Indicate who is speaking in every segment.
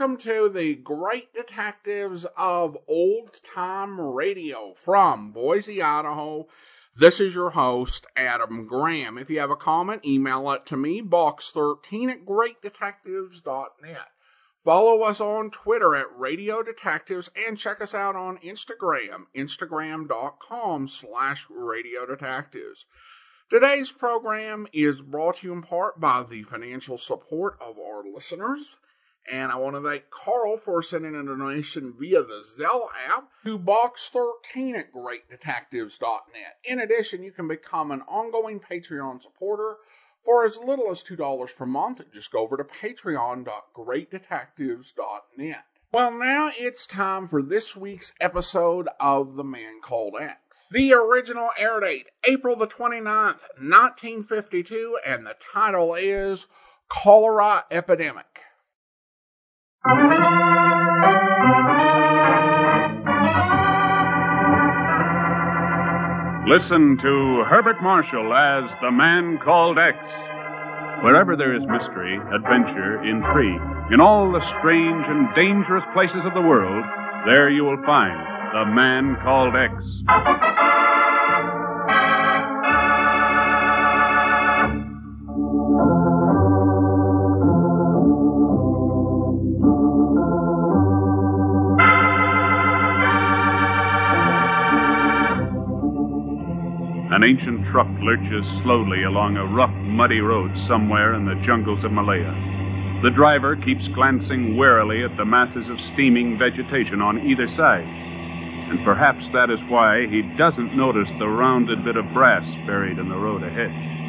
Speaker 1: welcome to the Great Detectives of Old Time Radio from Boise, Idaho. This is your host, Adam Graham. If you have a comment, email it to me, box13@greatdetectives.net. Follow us on Twitter at Radio Detectives and check us out on Instagram, instagram.com/Radio Detectives. Today's program is brought to you in part by the financial support of our listeners. And I want to thank Carl for sending a donation via the Zelle app to box13@greatdetectives.net. In addition, you can become an ongoing Patreon supporter for as little as $2 per month. Just go over to patreon.greatdetectives.net. Well, now it's time for this week's episode of The Man Called X. The original air date, April the 29th, 1952, and the title is Cholera Epidemic.
Speaker 2: Listen to Herbert Marshall as The Man Called X. Wherever there is mystery, adventure, intrigue, in all the strange and dangerous places of the world, there you will find The Man Called X. An ancient truck lurches slowly along a rough, muddy road somewhere in the jungles of Malaya. The driver keeps glancing warily at the masses of steaming vegetation on either side. And perhaps that is why he doesn't notice the rounded bit of brass buried in the road ahead.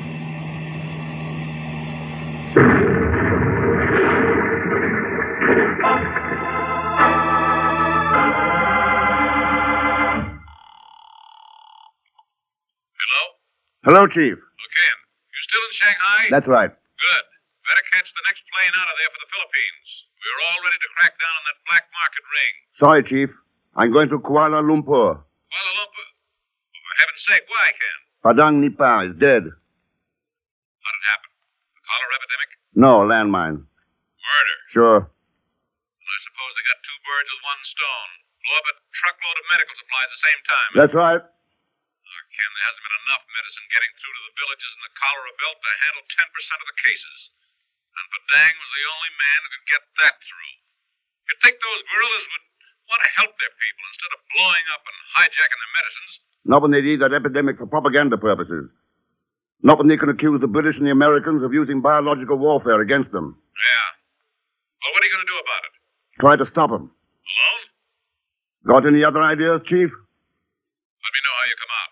Speaker 3: Hello, Chief.
Speaker 4: Ken, you still in Shanghai?
Speaker 3: That's right.
Speaker 4: Good. Better catch the next plane out of there for the Philippines. We are all ready to crack down on that black market ring.
Speaker 3: Sorry, Chief. I'm going to Kuala Lumpur.
Speaker 4: Kuala Lumpur? Oh, for heaven's sake, why, Ken?
Speaker 3: Padang Nipa is dead.
Speaker 4: How did it happen? The cholera epidemic?
Speaker 3: No, landmine.
Speaker 4: Murder?
Speaker 3: Sure.
Speaker 4: And I suppose they got two birds with one stone. Blow up a truckload of medical supply at the same time.
Speaker 3: That's right.
Speaker 4: Ken, there hasn't been enough medicine getting through to the villages in the cholera belt to handle 10% of the cases. And Padang was the only man who could get that through. You'd think those guerrillas would want to help their people instead of blowing up and hijacking their medicines.
Speaker 3: Not when they need that epidemic for propaganda purposes. Not when they can accuse the British and the Americans of using biological warfare against them.
Speaker 4: Yeah. Well, what are you going to do about it?
Speaker 3: Try to stop them.
Speaker 4: Alone?
Speaker 3: Got any other ideas, Chief?
Speaker 4: Let me know how you come out.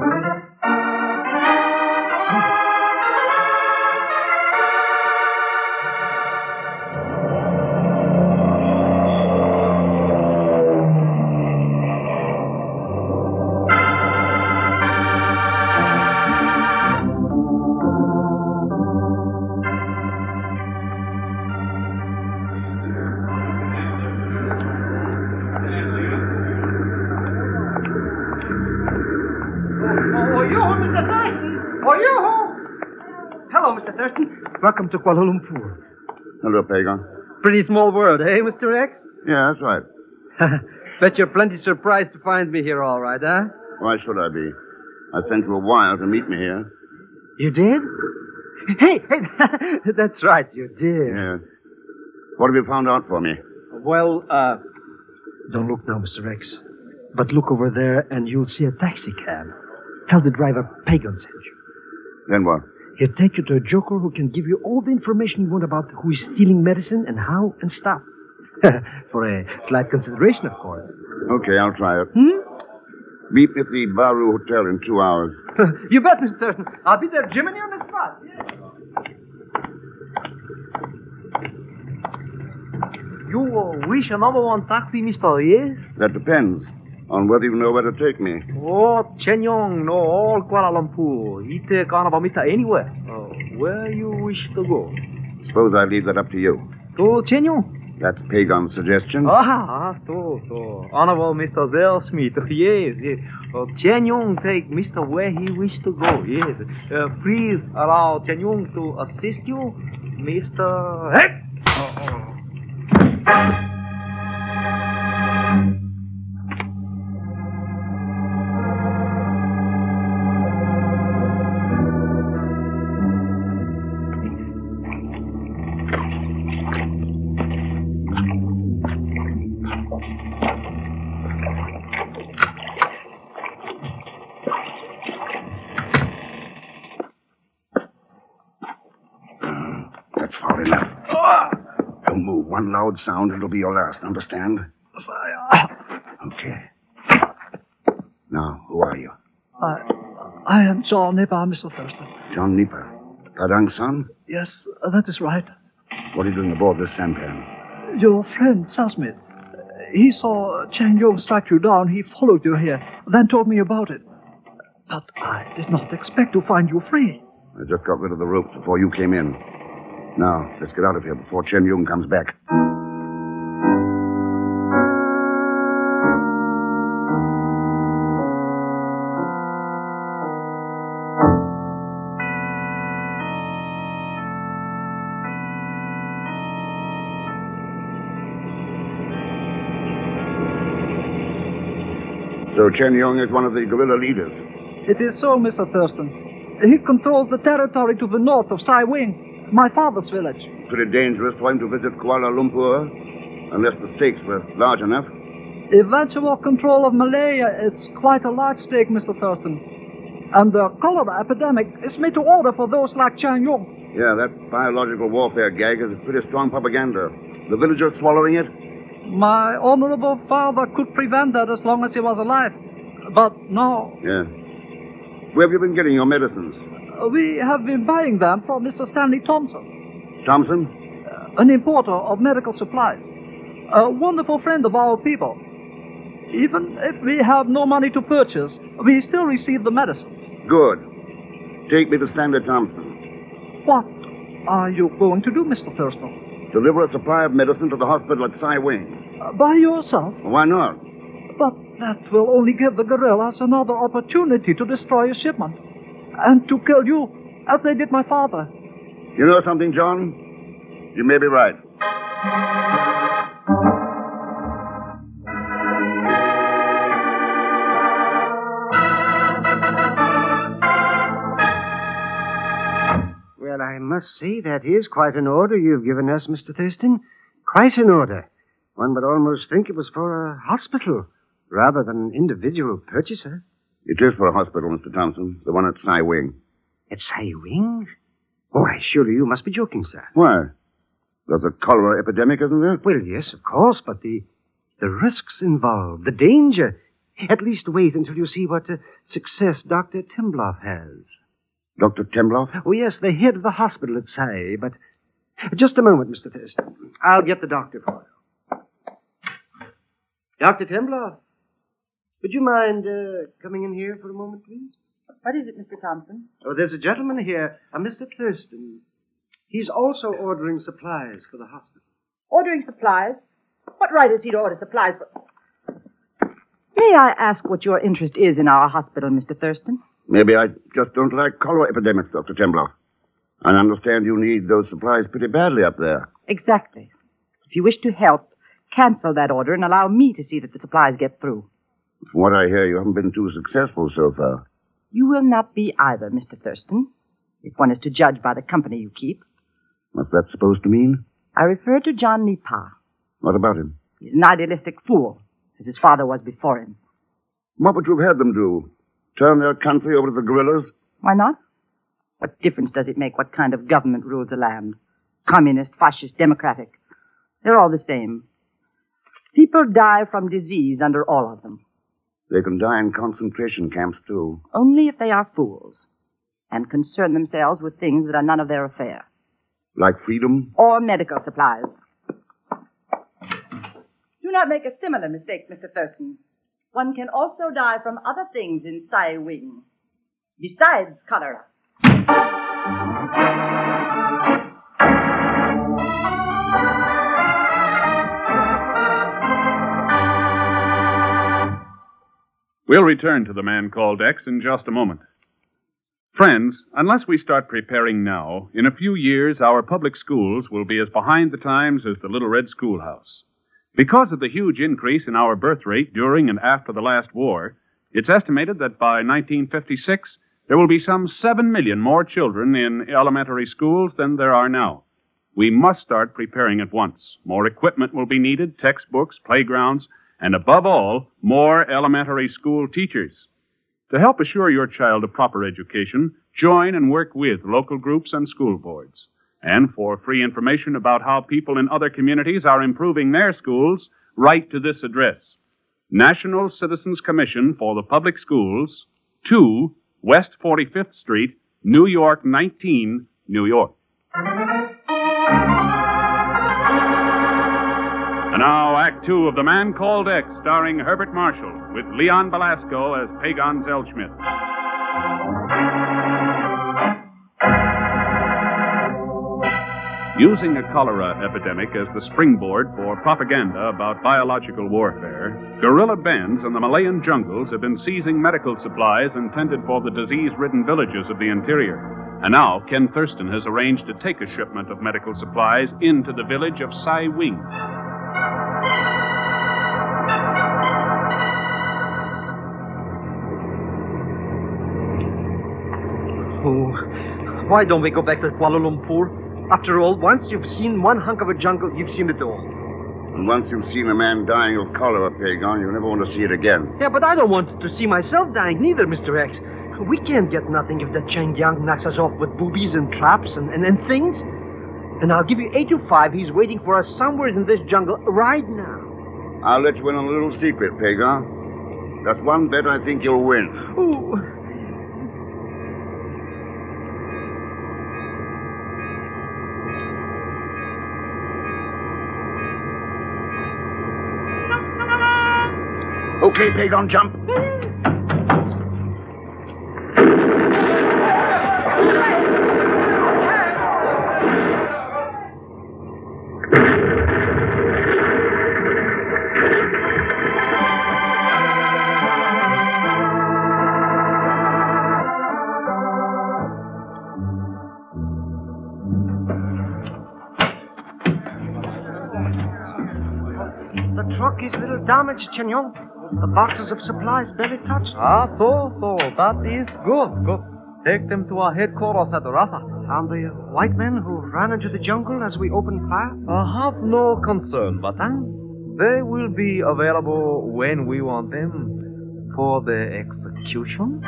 Speaker 5: Welcome to Kuala Lumpur.
Speaker 3: Hello, Pagan.
Speaker 5: Pretty small world, eh, Mr. X?
Speaker 3: Yeah, that's right.
Speaker 5: Bet you're plenty surprised to find me here all right, huh?
Speaker 3: Why should I be? I sent you a wire to meet me here.
Speaker 5: You did? Hey, that's right, you did.
Speaker 3: Yeah. What have you found out for me?
Speaker 5: Well, don't look now, Mr. X. But look over there and you'll see a taxi cab. Tell the driver Pagan sent you.
Speaker 3: Then what?
Speaker 5: He'll take you to a joker who can give you all the information you want about who is stealing medicine and how and stuff. For a slight consideration, of course.
Speaker 3: Okay, I'll try it. Meet me at the Baru Hotel in 2 hours.
Speaker 5: You bet, Mr. Thurston. I'll be there, Jiminy, on the spot. Yeah. You wish a number one taxi, Mr. Yes?
Speaker 3: That depends on whether you know where to take me.
Speaker 5: Oh, Chen Yong, no, all Kuala Lumpur. He take on about Mr. Anywhere. Where you wish to go?
Speaker 3: Suppose I leave that up to you.
Speaker 5: To Chen Yong.
Speaker 3: That's Pagan's suggestion.
Speaker 5: So. Honorable Mr. Zell Smith. Yes. Chen Yong take Mr. where he wish to go. Yes. Please allow Chen Yong to assist you, Mr. Heck.
Speaker 3: one loud sound, it'll be your last, understand?
Speaker 6: Sire.
Speaker 3: Okay. Now, who are you?
Speaker 6: I am John Nipper, Mr. Thurston.
Speaker 3: John Nipper. Padang's son?
Speaker 6: Yes, that is right.
Speaker 3: What are you doing aboard this sampan?
Speaker 6: Your friend, Sasmith. He saw Chang Yong strike you down. He followed you here, then told me about it. But I did not expect to find you free.
Speaker 3: I just got rid of the ropes before you came in. Now, let's get out of here before Chen Yung comes back. So Chen Yung is one of the guerrilla leaders.
Speaker 6: It is so, Mr. Thurston. He controls the territory to the north of Sai Wing, my father's village.
Speaker 3: Pretty dangerous for him to visit Kuala Lumpur, unless the stakes were large enough.
Speaker 6: Eventual control of Malaya, it's quite a large stake, Mr. Thurston. And the cholera epidemic is made to order for those like Chang Yong.
Speaker 3: Yeah, that biological warfare gag is pretty strong propaganda. The villagers swallowing it?
Speaker 6: My honorable father could prevent that as long as he was alive. But no.
Speaker 3: Yeah. Where have you been getting your medicines?
Speaker 6: We have been buying them from Mr. Stanley Thompson.
Speaker 3: Thompson?
Speaker 6: An importer of medical supplies. A wonderful friend of our people. Even if we have no money to purchase, we still receive the medicines.
Speaker 3: Good. Take me to Stanley Thompson.
Speaker 6: What are you going to do, Mr. Thurston?
Speaker 3: Deliver a supply of medicine to the hospital at Sai Wing.
Speaker 6: By yourself?
Speaker 3: Why not?
Speaker 6: But that will only give the guerrillas another opportunity to destroy a shipment. And to kill you, as they did my father.
Speaker 3: You know something, John? You may be right.
Speaker 7: Well, I must say that is quite an order you've given us, Mr. Thurston. Quite an order. One would almost think it was for a hospital rather than an individual purchaser.
Speaker 3: It is for a hospital, Mr. Thompson. The one at Sai Wing.
Speaker 7: At Sai Wing? Why, surely you must be joking, sir.
Speaker 3: Why? There's a cholera epidemic, isn't there?
Speaker 7: Well, yes, of course, but the risks involved, the danger. At least wait until you see what success Dr. Timbloff has.
Speaker 3: Dr. Timbloff?
Speaker 7: Oh, yes, the head of the hospital at Sai, but... Just a moment, Mr. Thurston. I'll get the doctor for you. Dr. Timbloff, would you mind coming in here for a moment, please?
Speaker 8: What is it, Mr. Thompson?
Speaker 7: Oh, there's a gentleman here, a Mr. Thurston. He's also ordering supplies for the hospital.
Speaker 8: Ordering supplies? What right has he to order supplies for... May I ask what your interest is in our hospital, Mr. Thurston?
Speaker 3: Maybe I just don't like cholera epidemics, Dr. Timbloff. I understand you need those supplies pretty badly up there.
Speaker 8: Exactly. If you wish to help, cancel that order and allow me to see that the supplies get through.
Speaker 3: From what I hear, you haven't been too successful so far.
Speaker 8: You will not be either, Mr. Thurston, if one is to judge by the company you keep.
Speaker 3: What's that supposed to mean?
Speaker 8: I refer to John Nipa.
Speaker 3: What about him?
Speaker 8: He's an idealistic fool, as his father was before him.
Speaker 3: What would you have had them do? Turn their country over to the guerrillas?
Speaker 8: Why not? What difference does it make what kind of government rules a land? Communist, fascist, democratic. They're all the same. People die from disease under all of them.
Speaker 3: They can die in concentration camps, too.
Speaker 8: Only if they are fools and concern themselves with things that are none of their affair.
Speaker 3: Like freedom?
Speaker 8: Or medical supplies. Do not make a similar mistake, Mr. Thurston. One can also die from other things in Sai Wing, besides cholera.
Speaker 2: We'll return to the man called X in just a moment. Friends, unless we start preparing now, in a few years our public schools will be as behind the times as the Little Red Schoolhouse. Because of the huge increase in our birth rate during and after the last war, it's estimated that by 1956, there will be some 7 million more children in elementary schools than there are now. We must start preparing at once. More equipment will be needed, textbooks, playgrounds, and above all, more elementary school teachers. To help assure your child a proper education, join and work with local groups and school boards. And for free information about how people in other communities are improving their schools, write to this address: National Citizens Commission for the Public Schools, 2 West 45th Street, New York 19, New York. And now, Act Two of The Man Called X, starring Herbert Marshall, with Leon Belasco as Pagon Zellschmidt. Using a cholera epidemic as the springboard for propaganda about biological warfare, guerrilla bands in the Malayan jungles have been seizing medical supplies intended for the disease-ridden villages of the interior. And now, Ken Thurston has arranged to take a shipment of medical supplies into the village of Sai Wing.
Speaker 9: Oh, why don't we go back to Kuala Lumpur? After all, once you've seen one hunk of a jungle, you've seen it all.
Speaker 3: And once you've seen a man dying of cholera, Pagon, you'll never want to see it again.
Speaker 9: Yeah, but I don't want to see myself dying neither, Mr. X. We can't get nothing if that Cheng Yang knocks us off with boobies and traps and things. And I'll give you 8 to 5. He's waiting for us somewhere in this jungle right now.
Speaker 3: I'll let you in on a little secret, Pagon. That's one bet I think you'll win.
Speaker 9: Oh.
Speaker 3: Okay, Pagon, jump.
Speaker 7: The truck is a little damaged, Chenyong. The boxes of supplies barely touched.
Speaker 5: So, that is good. Take them to our headquarters at Rasa.
Speaker 7: Found the white men who ran into the jungle as we opened fire?
Speaker 5: Have no concern, Batang. They will be available when we want them for the execution.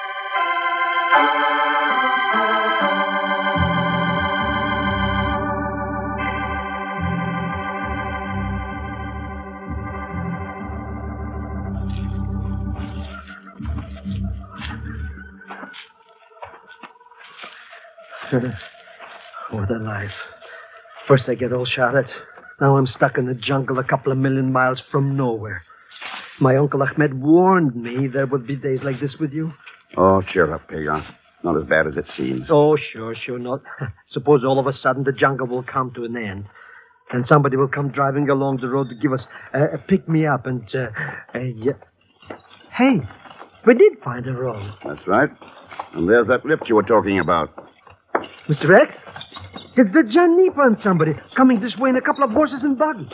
Speaker 9: What a life. First I get all shot at. Now I'm stuck in the jungle a couple of million miles from nowhere. My Uncle Ahmed warned me there would be days like this with you.
Speaker 3: Oh, cheer up, Pagon. Not as bad as it seems.
Speaker 9: Oh, sure not. Suppose all of a sudden the jungle will come to an end. And somebody will come driving along the road to give us a pick-me-up and, yeah. Hey, we did find a road.
Speaker 3: That's right. And there's that lift you were talking about.
Speaker 9: Mr. X? Did John Nee find somebody coming this way in a couple of horses and buggy?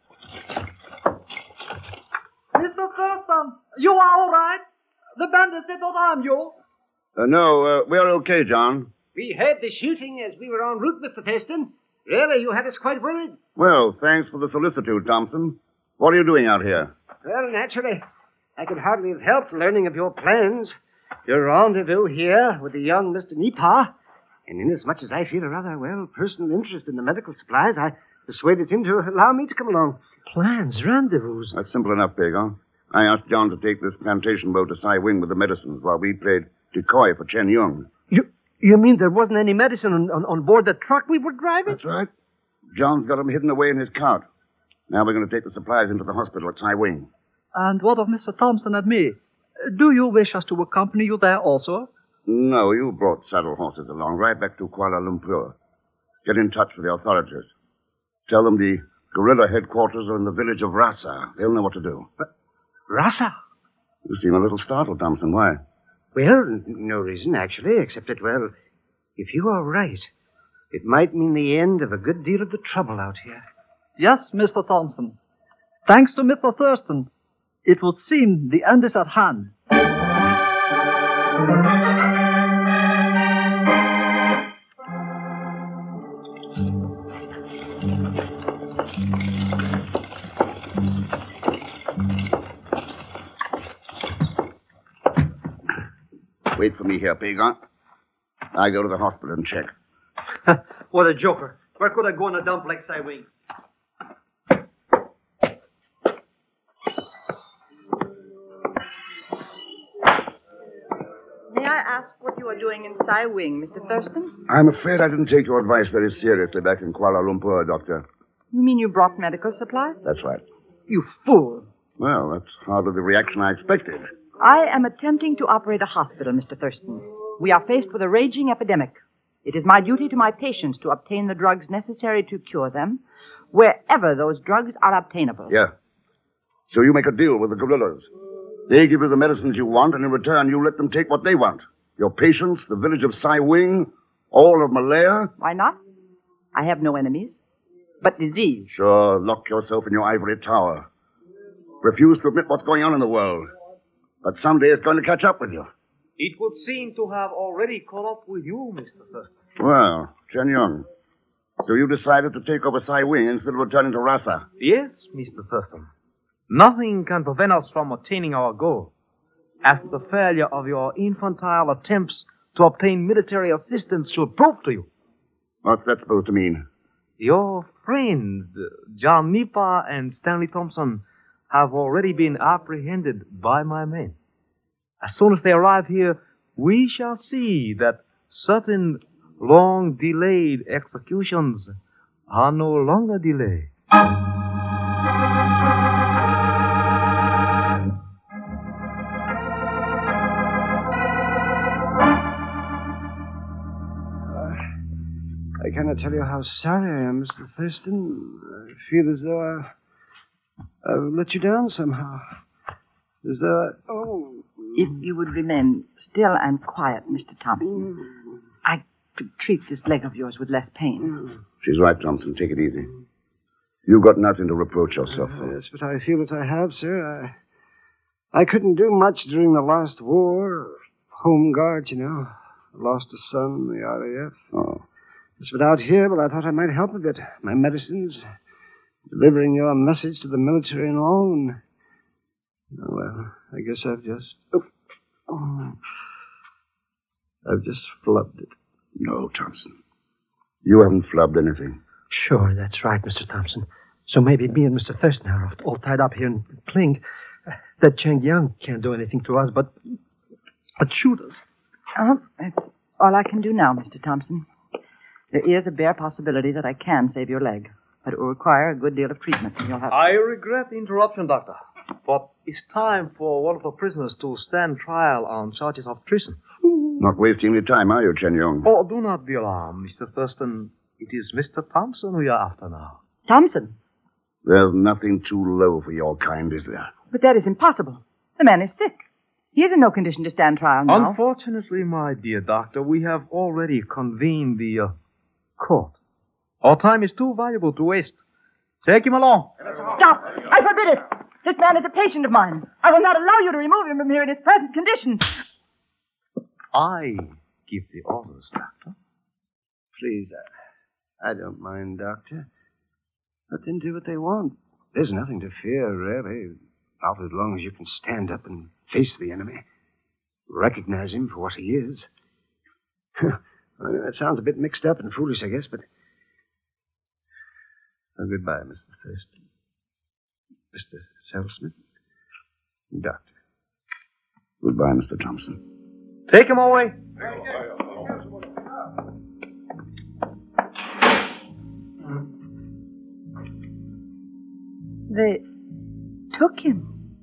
Speaker 6: Mr. Thurston, you are all right? The bandits did not harm you?
Speaker 3: No, we're okay, John.
Speaker 7: We heard the shooting as we were en route, Mr. Thurston. Really, you had us quite worried.
Speaker 3: Well, thanks for the solicitude, Thompson. What are you doing out here?
Speaker 7: Well, naturally. I could hardly have helped learning of your plans. Your rendezvous here with the young Mr. Nipa. And inasmuch as I feel a rather, personal interest in the medical supplies, I persuaded him to allow me to come along.
Speaker 9: Plans, rendezvous.
Speaker 3: That's simple enough, Pagon. I asked John to take this plantation boat to Sai Wing with the medicines while we played decoy for Chen Yung.
Speaker 9: You mean there wasn't any medicine on board the truck we were driving?
Speaker 3: That's right. John's got them hidden away in his cart. Now we're going to take the supplies into the hospital at Sai Wing.
Speaker 6: And what of Mr. Thompson and me? Do you wish us to accompany you there also?
Speaker 3: No, you brought saddle horses along right back to Kuala Lumpur. Get in touch with the authorities. Tell them the guerrilla headquarters are in the village of Rasa. They'll know what to do.
Speaker 7: But Rasa?
Speaker 3: You seem a little startled, Thompson. Why?
Speaker 7: Well, no reason, actually, except that, if you are right, it might mean the end of a good deal of the trouble out here.
Speaker 6: Yes, Mr. Thompson. Thanks to Mr. Thurston, it would seem the end is at hand.
Speaker 3: Wait for me here, Pagon. I go to the hospital and check.
Speaker 9: What a joker. Where could I go in a dump like Cywing?
Speaker 8: May I ask what you are doing in Cywing, Mr. Thurston?
Speaker 3: I'm afraid I didn't take your advice very seriously back in Kuala Lumpur, Doctor.
Speaker 8: You mean you brought medical supplies?
Speaker 3: That's right.
Speaker 8: You fool.
Speaker 3: Well, that's hardly the reaction I expected.
Speaker 8: I am attempting to operate a hospital, Mr. Thurston. We are faced with a raging epidemic. It is my duty to my patients to obtain the drugs necessary to cure them, wherever those drugs are obtainable.
Speaker 3: Yeah. So you make a deal with the guerrillas. They give you the medicines you want, and in return you let them take what they want. Your patients, the village of Cywing, all of Malaya.
Speaker 8: Why not? I have no enemies, but disease.
Speaker 3: Sure, lock yourself in your ivory tower. Refuse to admit what's going on in the world. But someday it's going to catch up with you.
Speaker 5: It would seem to have already caught up with you, Mr. Thurston.
Speaker 3: Well, Chen Yong, so you decided to take over Cywing instead of returning to Rasa?
Speaker 5: Yes, Mr. Thurston. Nothing can prevent us from attaining our goal. After the failure of your infantile attempts to obtain military assistance should prove to you.
Speaker 3: What's that supposed to mean?
Speaker 5: Your friends, John Nipa and Stanley Thompson, have already been apprehended by my men. As soon as they arrive here, we shall see that certain long-delayed executions are no longer delayed.
Speaker 7: I cannot tell you how sorry I am, Mr. Thurston. I feel as though I've let you down somehow. As though
Speaker 8: If you would remain still and quiet, Mr. Thompson, I could treat this leg of yours with less pain.
Speaker 3: She's right, Thompson. Take it easy. You've got nothing to reproach yourself for.
Speaker 7: Yes, but I feel that I have, sir. I couldn't do much during the last war. Home Guard, you know. Lost a son, the RAF.
Speaker 3: Oh.
Speaker 7: Just without here, but I thought I might help a bit. My medicines, delivering your message to the military and all. And, oh, well, I guess I've just... I've just flubbed it.
Speaker 3: No, Thompson. You haven't flubbed anything.
Speaker 9: Sure, that's right, Mr. Thompson. So maybe me and Mr. Thurston are all tied up here in Kling. That Cheng Yang can't do anything to us, but shoot us.
Speaker 8: That's all I can do now, Mr. Thompson. There is a bare possibility that I can save your leg, but it will require a good deal of treatment, and you'll have...
Speaker 5: I regret the interruption, Doctor, but it's time for one of the prisoners to stand trial on charges of treason.
Speaker 3: Not wasting any time, are you, Chen Yong?
Speaker 5: Oh, do not be alarmed, Mr. Thurston. It is Mr. Thompson we are after now.
Speaker 8: Thompson?
Speaker 3: There's nothing too low for your kind, is there?
Speaker 8: But that is impossible. The man is sick. He is in no condition to stand trial now.
Speaker 5: Unfortunately, my dear doctor, we have already convened the court. Our time is too valuable to waste. Take him along.
Speaker 8: Stop! I forbid it! This man is a patient of mine. I will not allow you to remove him from here in his present condition.
Speaker 5: I give the orders, Doctor.
Speaker 7: Please, I don't mind, Doctor. Let them do what they want. There's nothing to fear, really. Not as long as you can stand up and face the enemy. Recognize him for what he is. That sounds a bit mixed up and foolish, I guess, but... Oh, goodbye, Mr. Thurston. Mr. Selfsmith. Doctor.
Speaker 3: Goodbye, Mr. Thompson.
Speaker 5: Take him away.
Speaker 8: They took him.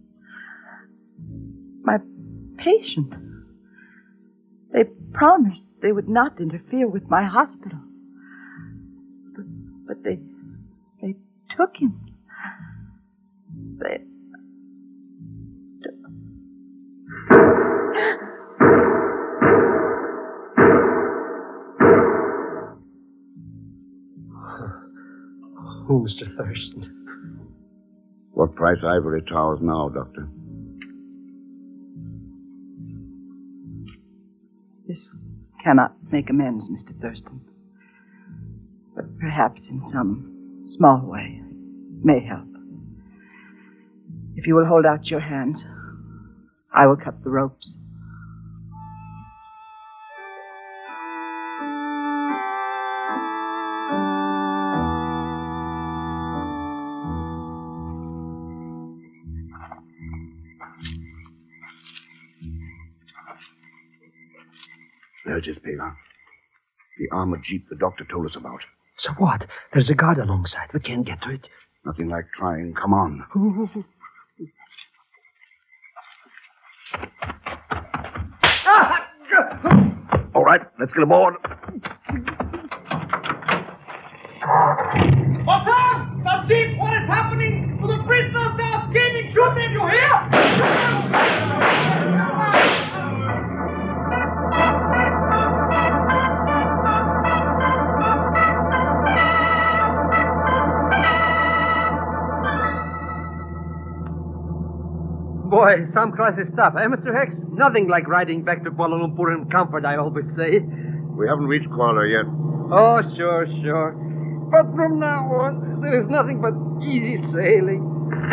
Speaker 8: My patient. They promised they would not interfere with my hospital. But they took him.
Speaker 9: Oh, Mr. Thurston.
Speaker 3: What price ivory towers now, Doctor?
Speaker 8: This cannot make amends, Mr. Thurston. But perhaps in some small way may help. If you will hold out your hands, I will cut the ropes.
Speaker 3: There it is, Pagan. The armored jeep the doctor told us about.
Speaker 9: So what? There's a guard alongside. We can't get to it.
Speaker 3: Nothing like trying. Come on. All right, let's get aboard.
Speaker 10: What's up? The jeep, what is happening? The prisoners are escaping. Shooting, you hear?
Speaker 9: Boy, some crisis stuff, eh, Mr. Hex? Nothing like riding back to Kuala Lumpur in comfort, I always say.
Speaker 3: We haven't reached Kuala yet.
Speaker 9: Oh, sure. But from now on, there is nothing but easy sailing.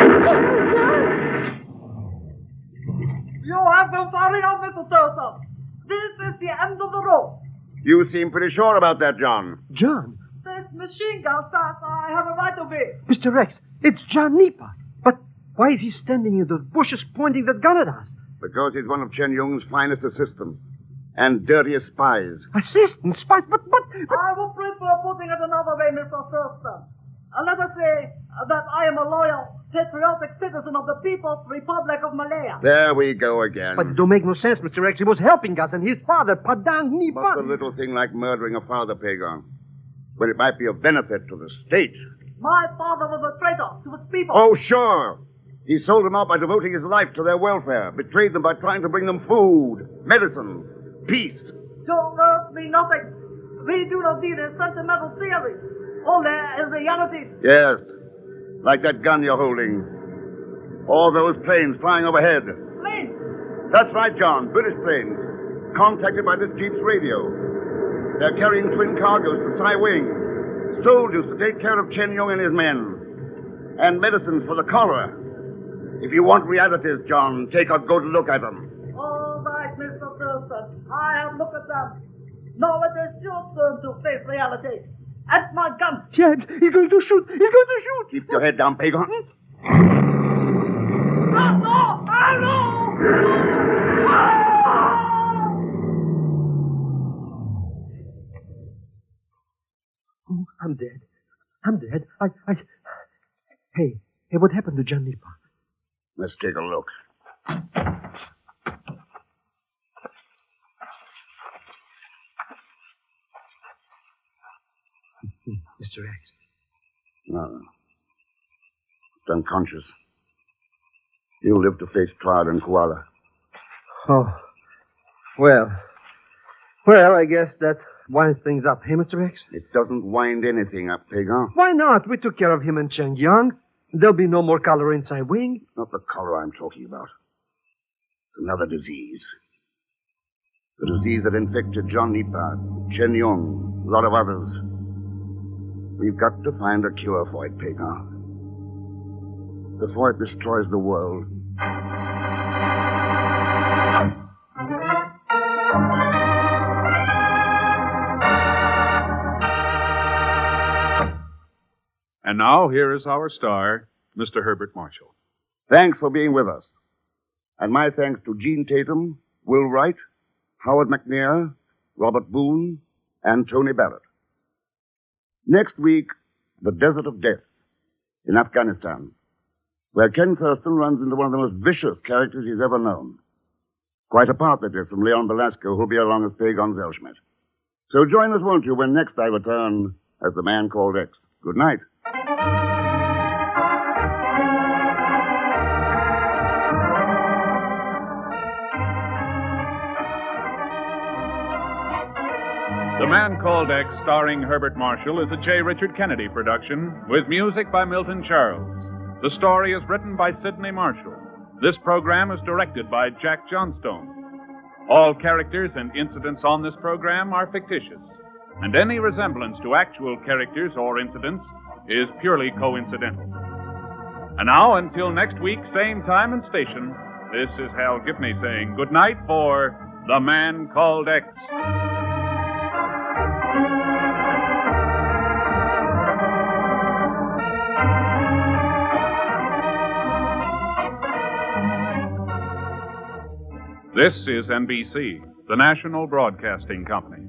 Speaker 10: You have been far enough, Mr. Thurston. This is the end of the road.
Speaker 3: You seem pretty sure about that, John.
Speaker 9: John?
Speaker 10: This machine gun says I have a right of way.
Speaker 9: Mr. Rex, it's John Nipa. But why is he standing in those bushes pointing that gun at us?
Speaker 3: Because he's one of Chen Yung's finest assistants and dirtiest spies.
Speaker 9: Assistant spies? But...
Speaker 10: I would prefer putting it another way, Mr. Thurston. Let us say that I am a loyal, patriotic citizen of the People's Republic of Malaya.
Speaker 3: There we go again.
Speaker 9: But it don't make no sense, Mr. Rex. He was helping us, and his father, Padang Nipa...
Speaker 3: What's a little thing like murdering a father, Pagan? When it might be of benefit to the state.
Speaker 10: My father was a traitor to his people.
Speaker 3: Oh, sure. He sold them out by devoting his life to their welfare, betrayed them by trying to bring them food, medicine, peace.
Speaker 10: Don't earth me nothing. We do not deal in sentimental theories, only in realities.
Speaker 3: Yes, like that gun you're holding. All those planes flying overhead.
Speaker 10: Planes?
Speaker 3: That's right, John. British planes. Contacted by this jeep's radio. They're carrying twin cargoes to Sai Wing. Soldiers to take care of Chen Yong and his men. And medicines for the cholera. If you want realities, John, take a good look at them.
Speaker 10: All right, Mr. Thurston. I have looked at them. Now it is your turn to face reality. At my gun.
Speaker 9: James, he's going to shoot.
Speaker 3: Keep your head down, Pagan.
Speaker 10: No!
Speaker 9: Oh, I'm dead. Hey, what happened to John Nipa?
Speaker 3: Let's take a look.
Speaker 9: Mr. X.
Speaker 3: No. He's unconscious. He'll live to face trial in Kuala.
Speaker 9: Oh. Well, I guess that winds things up, hey, Mr. X?
Speaker 3: It doesn't wind anything up, Pagan.
Speaker 9: Why not? We took care of him and Cheng Yang. There'll be no more cholera in Sai Wing.
Speaker 3: Not the cholera I'm talking about. Another disease. The disease that infected John Nipa, Chen Yong, a lot of others. We've got to find a cure for it, Pagan. Before it destroys the world.
Speaker 2: And now, here is our star, Mr. Herbert Marshall.
Speaker 3: Thanks for being with us. And my thanks to Gene Tatum, Will Wright, Howard McNair, Robert Boone, and Tony Barrett. Next week, the Desert of Death in Afghanistan, where Ken Thurston runs into one of the most vicious characters he's ever known. Quite apart, that is, from Leon Belasco, who'll be along as Pagan Zellschmidt. So join us, won't you, when next I return as the Man Called X. Good night.
Speaker 2: The Man Called X, starring Herbert Marshall, is a J. Richard Kennedy production with music by Milton Charles. The story is written by Sidney Marshall. This program is directed by Jack Johnstone. All characters and incidents on this program are fictitious, and any resemblance to actual characters or incidents is purely coincidental. And now, until next week, same time and station, this is Hal Gibney saying good night for The Man Called X. This is NBC, the National Broadcasting Company.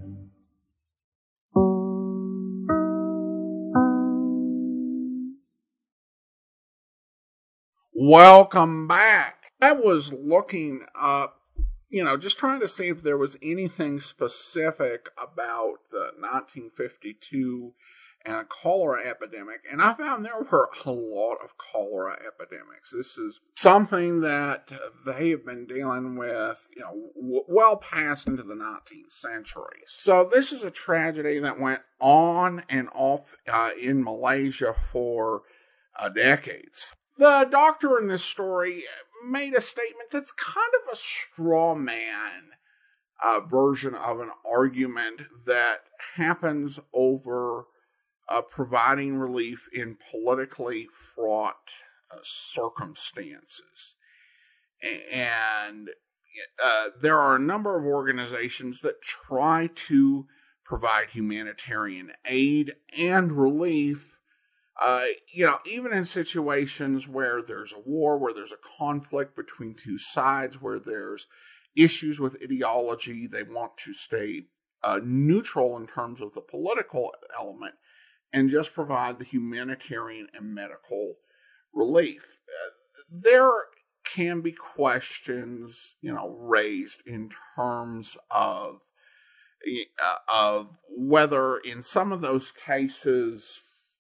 Speaker 1: Welcome back. I was looking up, just trying to see if there was anything specific about the 1952 and cholera epidemic, and I found there were a lot of cholera epidemics. This is something that they have been dealing with, well past into the 19th century. So this is a tragedy that went on and off in Malaysia for decades. The doctor in this story made a statement that's kind of a straw man version of an argument that happens over providing relief in politically fraught circumstances. And there are a number of organizations that try to provide humanitarian aid and relief, even in situations where there's a war, where there's a conflict between two sides, where there's issues with ideology. They want to stay neutral in terms of the political element and just provide the humanitarian and medical relief. There can be questions, raised in terms of whether in some of those cases,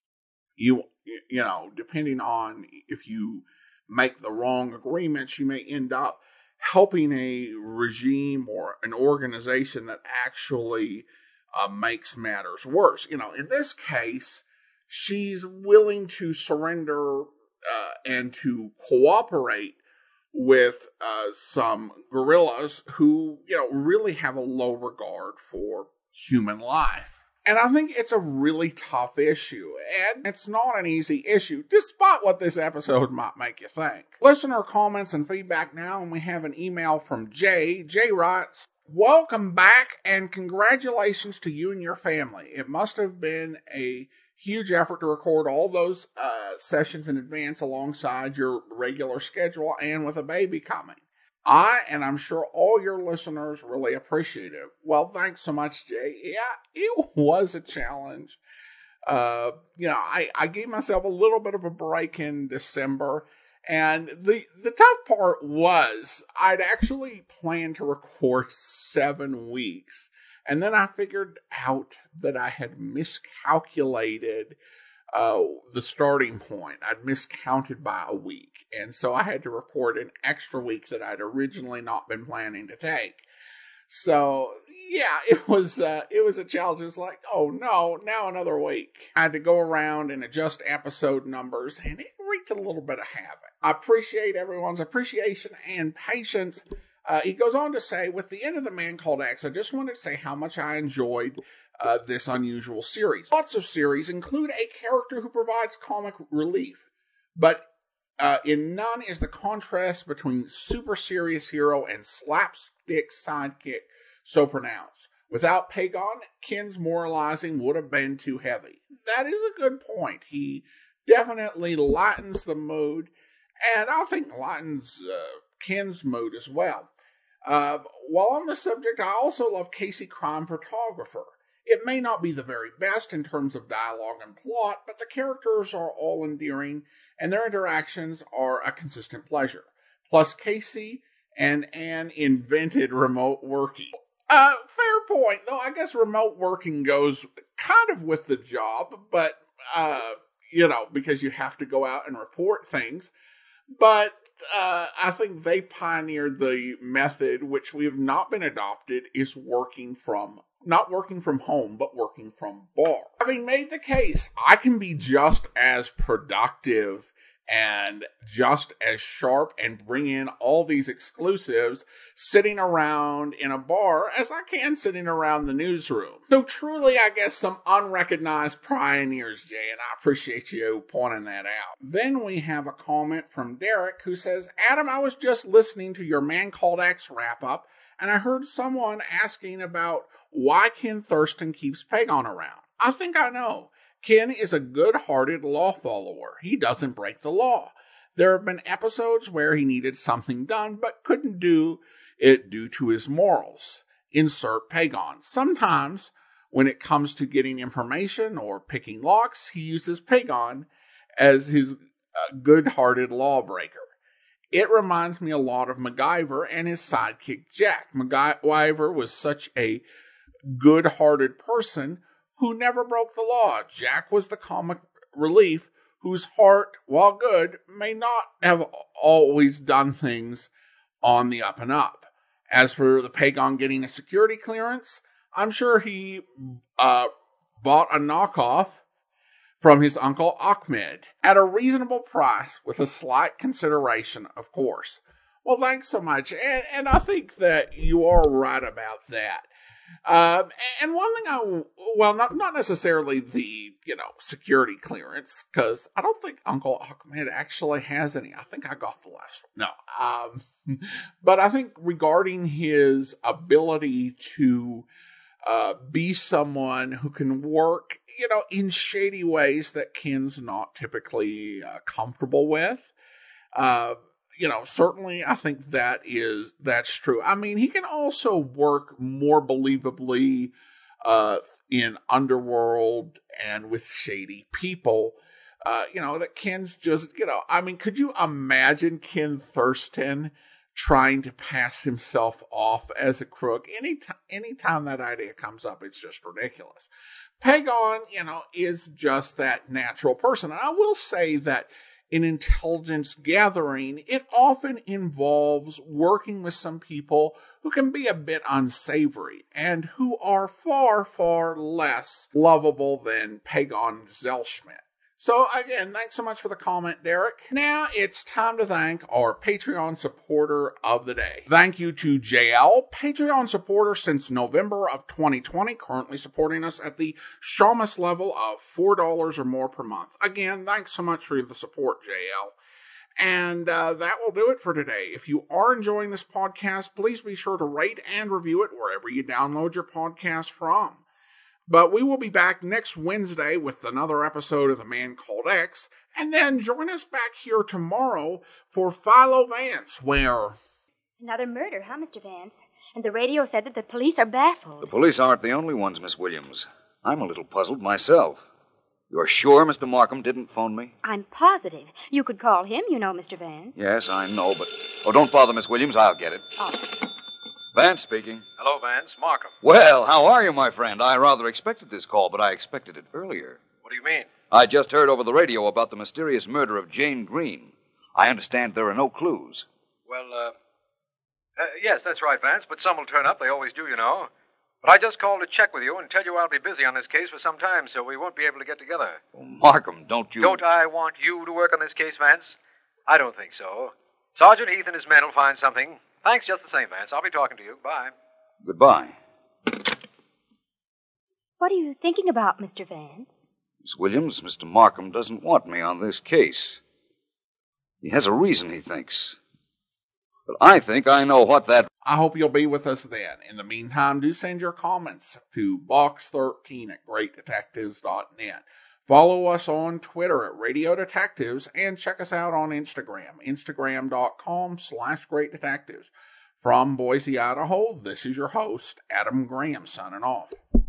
Speaker 1: depending on if you make the wrong agreements, you may end up helping a regime or an organization that actually makes matters worse. In this case, she's willing to surrender and to cooperate with some guerrillas who, really have a low regard for human life. And I think it's a really tough issue, and it's not an easy issue, despite what this episode might make you think. Listener comments and feedback now, and we have an email from Jay. Jay writes, "Welcome back, and congratulations to you and your family. It must have been a huge effort to record all those sessions in advance alongside your regular schedule and with a baby coming. And I'm sure all your listeners really appreciate it." Well, thanks so much, Jay. Yeah, it was a challenge. I gave myself a little bit of a break in December, and the tough part was I'd actually planned to record 7 weeks, and then I figured out that I had miscalculated the starting point. I'd miscounted by a week, and so I had to record an extra week that I'd originally not been planning to take. So yeah, it was a challenge. It was like, oh no, now another week. I had to go around and adjust episode numbers, and it wreaked a little bit of havoc. I appreciate everyone's appreciation and patience. He goes on to say, with the end of The Man Called X, I just wanted to say how much I enjoyed this unusual series. Lots of series include a character who provides comic relief, but in none is the contrast between super serious hero and slapstick sidekick so pronounced. Without Pagon, Ken's moralizing would have been too heavy. That is a good point. He definitely lightens the mood, and I think lightens Ken's mood as well. While on the subject, I also love Casey Crime Photographer. It may not be the very best in terms of dialogue and plot, but the characters are all endearing, and their interactions are a consistent pleasure. Plus, Casey and Anne invented remote working. Fair point, though I guess remote working goes kind of with the job, but, because you have to go out and report things. But I think they pioneered the method, which we have not been adopted, is not working from home, but working from bar. Having made the case, I can be just as productive and just as sharp and bring in all these exclusives sitting around in a bar as I can sitting around the newsroom. So truly, I guess, some unrecognized pioneers, Jay, and I appreciate you pointing that out. Then we have a comment from Derek who says, "Adam, I was just listening to your Man Called X wrap-up, and I heard someone asking about why Ken Thurston keeps Pagon around. I think I know. Ken is a good-hearted law follower. He doesn't break the law. There have been episodes where he needed something done, but couldn't do it due to his morals. insert Pagon. Sometimes, when it comes to getting information or picking locks, he uses Pagon as his good-hearted lawbreaker. It reminds me a lot of MacGyver and his sidekick Jack. MacGyver was such a good-hearted person who never broke the law. Jack was the comic relief whose heart, while good, may not have always done things on the up and up. As for the Pagon getting a security clearance, I'm sure he bought a knockoff from his uncle Ahmed at a reasonable price with a slight consideration, of course. Well, thanks so much. And I think that you are right about that. And one thing not necessarily the, security clearance, because I don't think Uncle Ahmed actually has any. I think I got the last one. No. But I think regarding his ability to be someone who can work, in shady ways that Ken's not typically comfortable with, certainly I think that's true. I mean, he can also work more believably in Underworld and with shady people, that Ken's just, could you imagine Ken Thurston trying to pass himself off as a crook? Anytime that idea comes up, it's just ridiculous. Pagon, is just that natural person. And I will say that in intelligence gathering, it often involves working with some people who can be a bit unsavory and who are far, far less lovable than Pagon Zellschmidt. So again, thanks so much for the comment, Derek. Now it's time to thank our Patreon supporter of the day. Thank you to JL, Patreon supporter since November of 2020, currently supporting us at the Shamus level of $4 or more per month. Again, thanks so much for the support, JL. And that will do it for today. If you are enjoying this podcast, please be sure to rate and review it wherever you download your podcast from. But we will be back next Wednesday with another episode of The Man Called X, and then join us back here tomorrow for Philo Vance, where...
Speaker 11: Another murder, huh, Mr. Vance? And the radio said that the police are baffled.
Speaker 12: The police aren't the only ones, Miss Williams. I'm a little puzzled myself. You're sure Mr. Markham didn't phone me?
Speaker 11: I'm positive. You could call him, Mr. Vance.
Speaker 12: Yes, I know, but... Oh, don't bother, Miss Williams. I'll get it.
Speaker 11: Oh.
Speaker 12: Vance speaking.
Speaker 13: Hello, Vance. Markham.
Speaker 12: Well, how are you, my friend? I rather expected this call, but I expected it earlier.
Speaker 13: What do you mean?
Speaker 12: I just heard over the radio about the mysterious murder of Jane Green. I understand there are no clues.
Speaker 13: Well, yes, that's right, Vance, but some will turn up. They always do, But I just called to check with you and tell you I'll be busy on this case for some time, so we won't be able to get together.
Speaker 12: Oh, Markham, don't you...
Speaker 13: Don't I want you to work on this case, Vance? I don't think so. Sergeant Heath and his men will find something. Thanks just the same, Vance. I'll be talking to you. Bye.
Speaker 12: Goodbye.
Speaker 11: What are you thinking about, Mr. Vance?
Speaker 12: Miss Williams, Mr. Markham doesn't want me on this case. He has a reason, he thinks. But I think I know what that...
Speaker 1: I hope you'll be with us then. In the meantime, do send your comments to box13@greatdetectives.net. Follow us on Twitter at Radio Detectives and check us out on Instagram, instagram.com/Great Detectives. From Boise, Idaho, this is your host, Adam Graham, signing off.